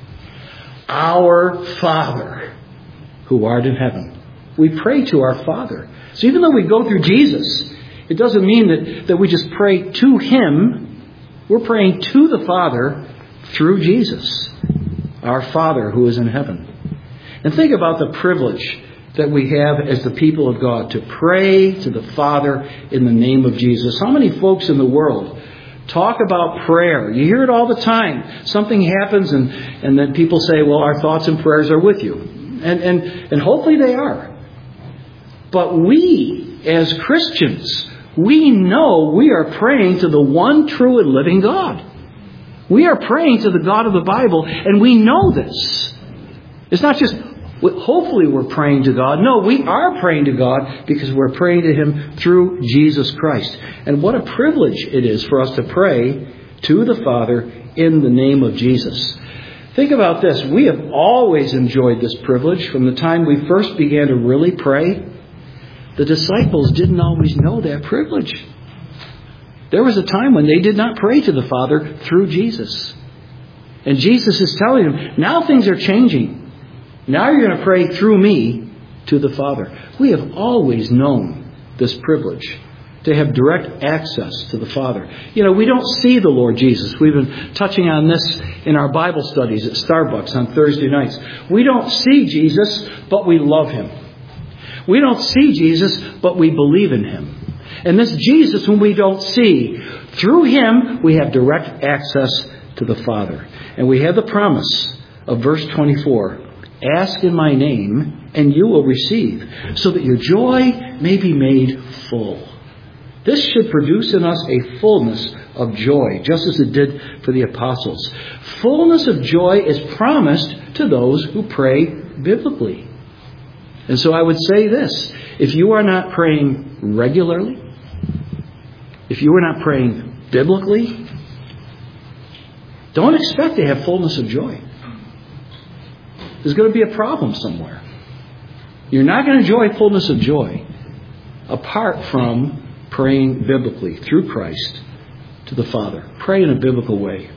Our Father, who art in heaven. We pray to our Father. So even though we go through Jesus, it doesn't mean that, that we just pray to Him. We're praying to the Father through Jesus, our Father who is in heaven. And think about the privilege that we have as the people of God to pray to the Father in the name of Jesus. How many folks in the world talk about prayer? You hear it all the time. Something happens and, and then people say, well, our thoughts and prayers are with you. And, and, and hopefully they are. But we, as Christians, we know we are praying to the one true and living God. We are praying to the God of the Bible, and we know this. It's not just, hopefully we're praying to God. No, we are praying to God because we're praying to Him through Jesus Christ. And what a privilege it is for us to pray to the Father in the name of Jesus. Think about this. We have always enjoyed this privilege from the time we first began to really pray. The disciples didn't always know that privilege. There was a time when they did not pray to the Father through Jesus. And Jesus is telling them, now things are changing. Now you're going to pray through me to the Father. We have always known this privilege, to have direct access to the Father. You know, we don't see the Lord Jesus. We've been touching on this in our Bible studies at Starbucks on Thursday nights. We don't see Jesus, but we love Him. We don't see Jesus, but we believe in Him. And this Jesus whom we don't see, through Him we have direct access to the Father. And we have the promise of verse twenty-four. Ask in my name, and you will receive, so that your joy may be made full. This should produce in us a fullness of joy, just as it did for the apostles. Fullness of joy is promised to those who pray biblically. And so I would say this, if you are not praying regularly, if you are not praying biblically, don't expect to have fullness of joy. There's going to be a problem somewhere. You're not going to enjoy fullness of joy apart from praying biblically through Christ to the Father. Pray in a biblical way.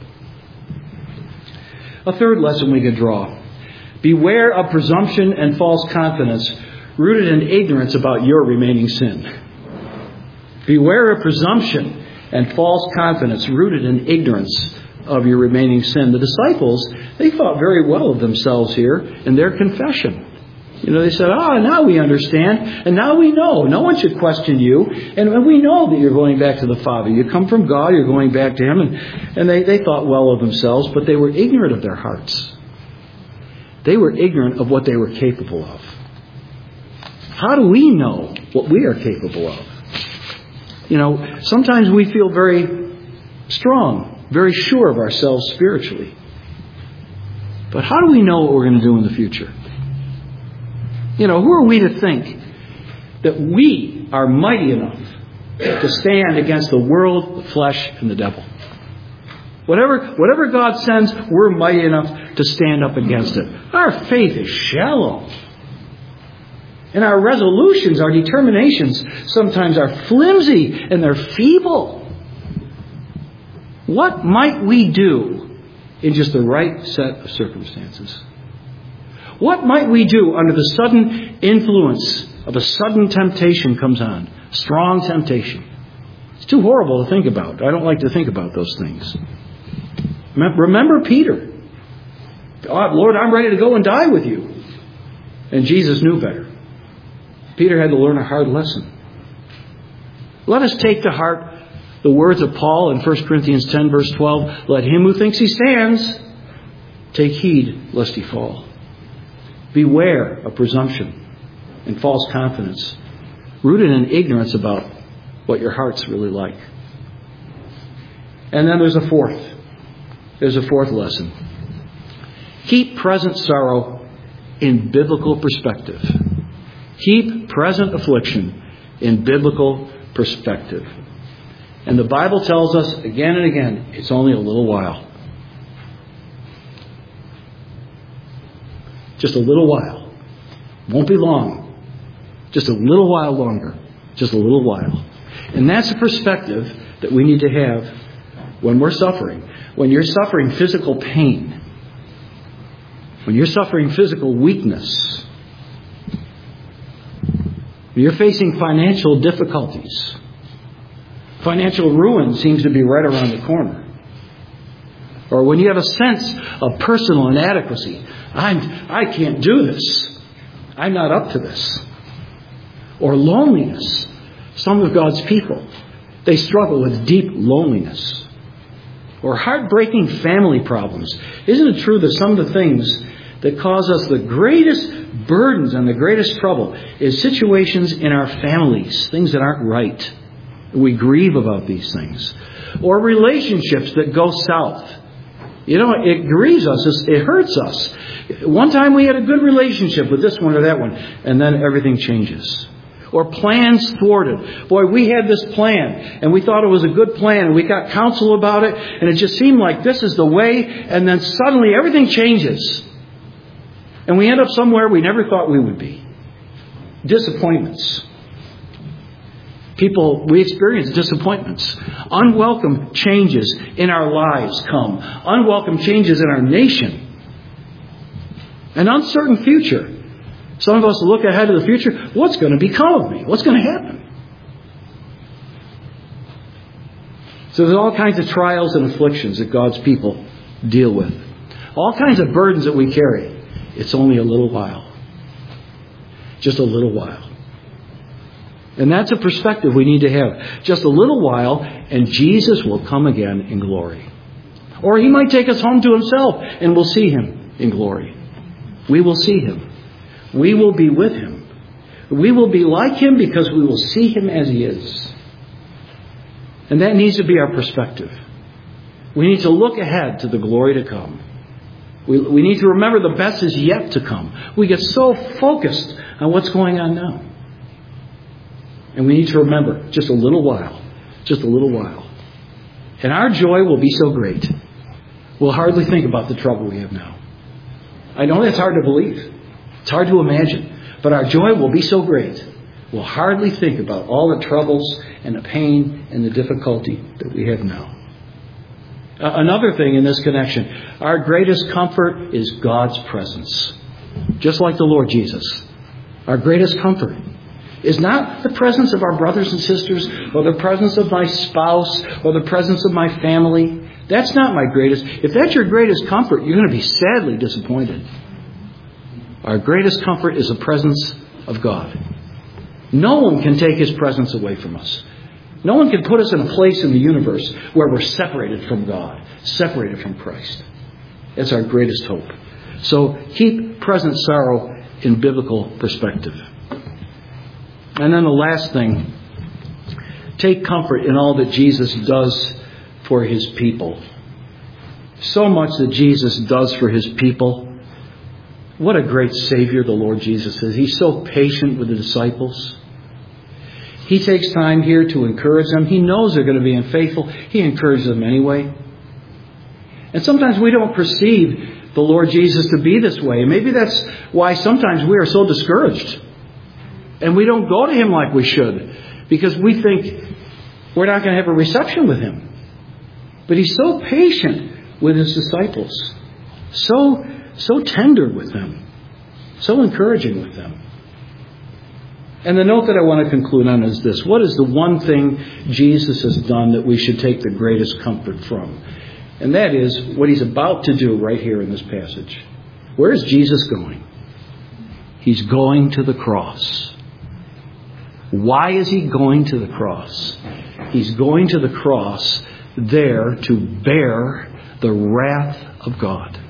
A third lesson we could draw. Beware of presumption and false confidence rooted in ignorance about your remaining sin. Beware of presumption and false confidence rooted in ignorance of your remaining sin. The disciples, they thought very well of themselves here in their confession. You know, they said, ah, now we understand, and now we know. No one should question you, and we know that you're going back to the Father. You come from God, you're going back to Him, and, and they, they thought well of themselves, but they were ignorant of their hearts. They were ignorant of what they were capable of. How do we know what we are capable of? You know, sometimes we feel very strong, very sure of ourselves spiritually. But how do we know what we're going to do in the future? You know, who are we to think that we are mighty enough to stand against the world, the flesh, and the devil? Whatever, whatever God sends, we're mighty enough to stand up against it. Our faith is shallow. And our resolutions, our determinations, sometimes are flimsy and they're feeble. What might we do in just the right set of circumstances? What might we do under the sudden influence of a sudden temptation comes on? Strong temptation. It's too horrible to think about. I don't like to think about those things. Remember Peter. Oh, Lord, I'm ready to go and die with you. And Jesus knew better. Peter had to learn a hard lesson. Let us take to heart the words of Paul in First Corinthians ten, verse twelve. Let him who thinks he stands take heed lest he fall. Beware of presumption and false confidence, rooted in ignorance about what your heart's really like. And then there's a fourth. There's a fourth lesson. Keep present sorrow in biblical perspective. Keep present affliction in biblical perspective. And the Bible tells us again and again, it's only a little while. Just a little while. Won't be long. Just a little while longer. Just a little while. And that's a perspective that we need to have when we're suffering. When you're suffering physical pain. When you're suffering physical weakness. When you're facing financial difficulties. Financial ruin seems to be right around the corner. Or when you have a sense of personal inadequacy. I'm, I can't do this. I'm not up to this. Or loneliness. Some of God's people, they struggle with deep loneliness. Or heartbreaking family problems. Isn't it true that some of the things that cause us the greatest burdens and the greatest trouble is situations in our families, things that aren't right. We grieve about these things. Or relationships that go south. You know, it grieves us. It hurts us. One time we had a good relationship with this one or that one, and then everything changes. Or plans thwarted. Boy, we had this plan, and we thought it was a good plan, and we got counsel about it, and it just seemed like this is the way, and then suddenly everything changes. And we end up somewhere we never thought we would be. Disappointments. People, we experience disappointments. Unwelcome changes in our lives come. Unwelcome changes in our nation. An uncertain future. Some of us look ahead to the future. What's going to become of me? What's going to happen? So there's all kinds of trials and afflictions that God's people deal with. All kinds of burdens that we carry. It's only a little while. Just a little while. And that's a perspective we need to have. Just a little while, and Jesus will come again in glory. Or He might take us home to Himself, and we'll see Him in glory. We will see Him. We will be with Him. We will be like Him because we will see Him as He is. And that needs to be our perspective. We need to look ahead to the glory to come. We, we need to remember the best is yet to come. We get so focused on what's going on now. And we need to remember, just a little while, just a little while. And our joy will be so great, we'll hardly think about the trouble we have now. I know that's hard to believe. It's hard to imagine. But our joy will be so great, we'll hardly think about all the troubles and the pain and the difficulty that we have now. Uh, another thing in this connection, our greatest comfort is God's presence. Just like the Lord Jesus. Our greatest comfort is not the presence of our brothers and sisters, or the presence of my spouse, or the presence of my family. That's not my greatest. If that's your greatest comfort, you're going to be sadly disappointed. Our greatest comfort is the presence of God. No one can take His presence away from us. No one can put us in a place in the universe where we're separated from God, separated from Christ. That's our greatest hope. So keep present sorrow in biblical perspective. And then the last thing, take comfort in all that Jesus does for His people. So much that Jesus does for His people. What a great Savior the Lord Jesus is. He's so patient with the disciples. He takes time here to encourage them. He knows they're going to be unfaithful. He encourages them anyway. And sometimes we don't perceive the Lord Jesus to be this way. And maybe that's why sometimes we are so discouraged. And we don't go to Him like we should. Because we think we're not going to have a reception with Him. But He's so patient with His disciples. So, so tender with them. So encouraging with them. And the note that I want to conclude on is this. What is the one thing Jesus has done that we should take the greatest comfort from? And that is what He's about to do right here in this passage. Where is Jesus going? He's going to the cross. Why is He going to the cross? He's going to the cross there to bear the wrath of God.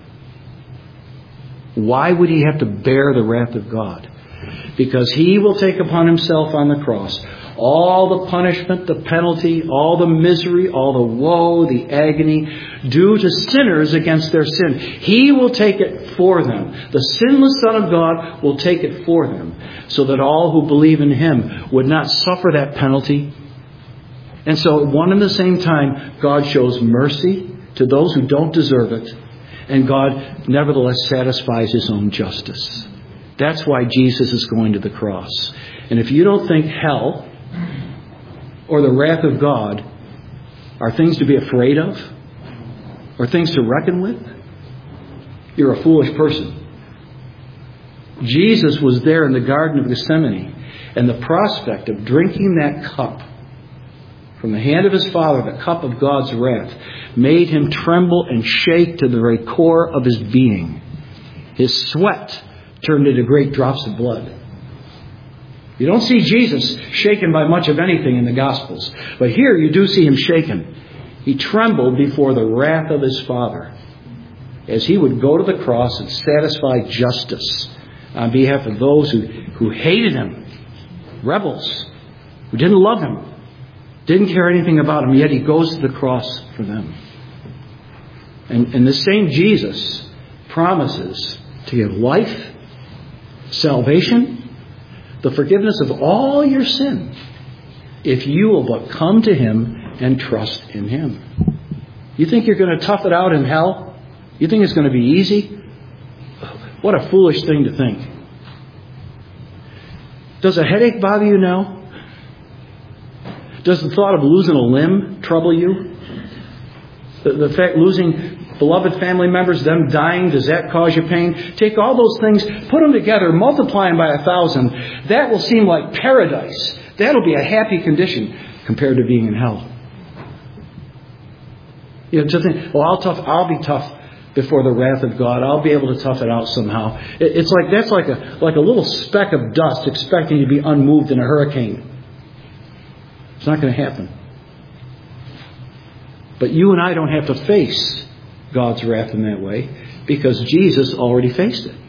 Why would He have to bear the wrath of God? Because He will take upon Himself on the cross all the punishment, the penalty, all the misery, all the woe, the agony due to sinners against their sin. He will take it for them. The sinless Son of God will take it for them so that all who believe in Him would not suffer that penalty. And so at one and the same time, God shows mercy to those who don't deserve it. And God nevertheless satisfies His own justice. That's why Jesus is going to the cross. And if you don't think hell or the wrath of God are things to be afraid of or things to reckon with, you're a foolish person. Jesus was there in the Garden of Gethsemane, and the prospect of drinking that cup from the hand of His Father, the cup of God's wrath, made Him tremble and shake to the very core of His being. His sweat turned into great drops of blood. You don't see Jesus shaken by much of anything in the Gospels. But here you do see Him shaken. He trembled before the wrath of His Father as He would go to the cross and satisfy justice on behalf of those who, who hated Him. Rebels who didn't love Him. Didn't care anything about Him. Yet He goes to the cross for them. And, and the same Jesus promises to give life, salvation, the forgiveness of all your sin, if you will but come to Him and trust in Him. You think you're going to tough it out in hell? You think it's going to be easy? What a foolish thing to think. Does a headache bother you now? Does the thought of losing a limb trouble you? The, the fact losing beloved family members, them dying, does that cause you pain? Take all those things, put them together, multiply them by a thousand. That will seem like paradise. That'll be a happy condition compared to being in hell. You know, to think, well, I'll tough, I'll be tough before the wrath of God. I'll be able to tough it out somehow. It, it's like that's like a like a little speck of dust expecting to be unmoved in a hurricane. It's not going to happen. But you and I don't have to face God's wrath in that way because Jesus already faced it.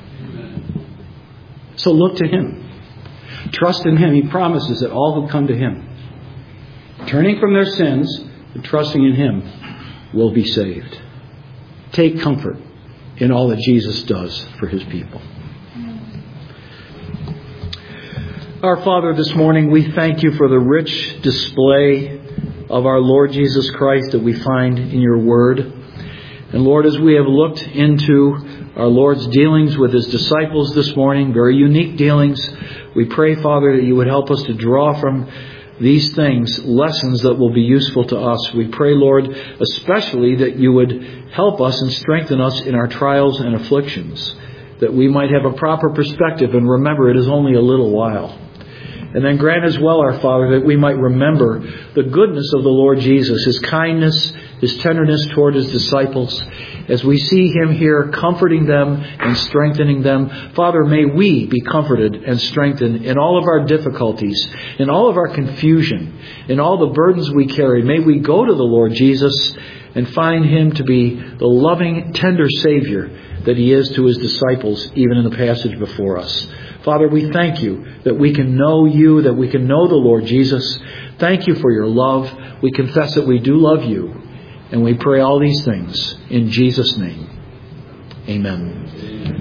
So look to Him. Trust in Him. He promises that all who come to Him, turning from their sins and trusting in Him, will be saved. Take comfort in all that Jesus does for His people. Our Father, this morning we thank You for the rich display of our Lord Jesus Christ that we find in Your Word. And Lord, as we have looked into our Lord's dealings with His disciples this morning, very unique dealings, we pray, Father, that You would help us to draw from these things, lessons that will be useful to us. We pray, Lord, especially that you would help us and strengthen us in our trials and afflictions, that we might have a proper perspective and remember it is only a little while. And then grant as well, our Father, that we might remember the goodness of the Lord Jesus, His kindness, His tenderness toward His disciples, as we see Him here comforting them and strengthening them. Father, may we be comforted and strengthened in all of our difficulties, in all of our confusion, in all the burdens we carry. May we go to the Lord Jesus and find Him to be the loving, tender Savior that He is to His disciples, even in the passage before us. Father, we thank you that we can know you, that we can know the Lord Jesus. Thank you for your love. We confess that we do love you. And we pray all these things in Jesus' name. Amen.